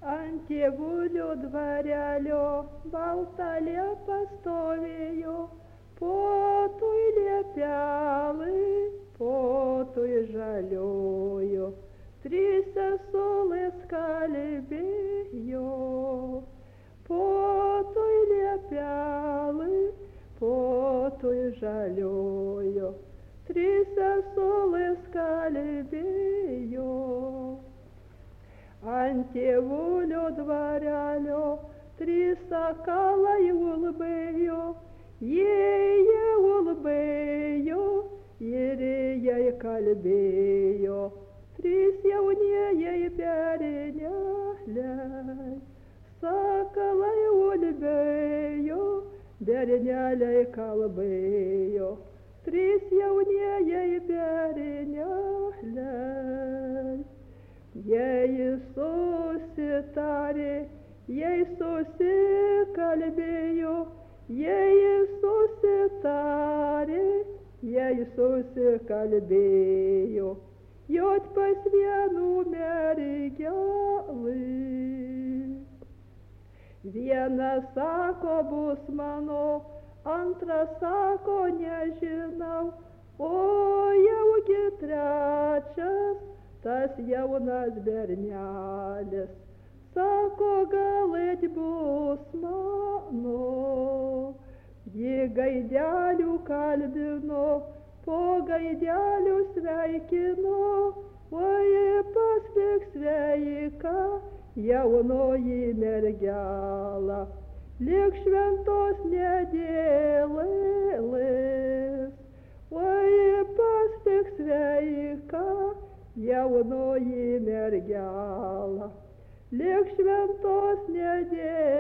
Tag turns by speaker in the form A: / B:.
A: Ant tėvulio dvarelio balta liepa stovėjo, potui liepelai, potui žaliojo, trys sesulės kalbėjo. Potui liepelai, potui žaliojo, trys sesulės kalbėjo. Ant tėvulio dvarelio trys sakalai ulbėjo, jie ulbėjo ir jai kalbėjo, trys jaunieji berneliai. Sakalai ulbėjo, berneliai kalbėjo, trys jaunieji berneliai. Jei susitarė, jei susikalbėjo, jei susitarė, jei susikalbėjo, jot pas vienų mergelį. Vienas sako bus mano, antras sako nežinau, o jaugi trečias, tas jaunas bernelis, sako galėt bus mano. Ji gaidelių kalbino, po gaidelių sveikino, oi pasveik sveika jaunoji mergela, lyg šventos nedėlėlis. Oi pasveik sveika jaunoji mergela, lyg šventos nedėlėlis.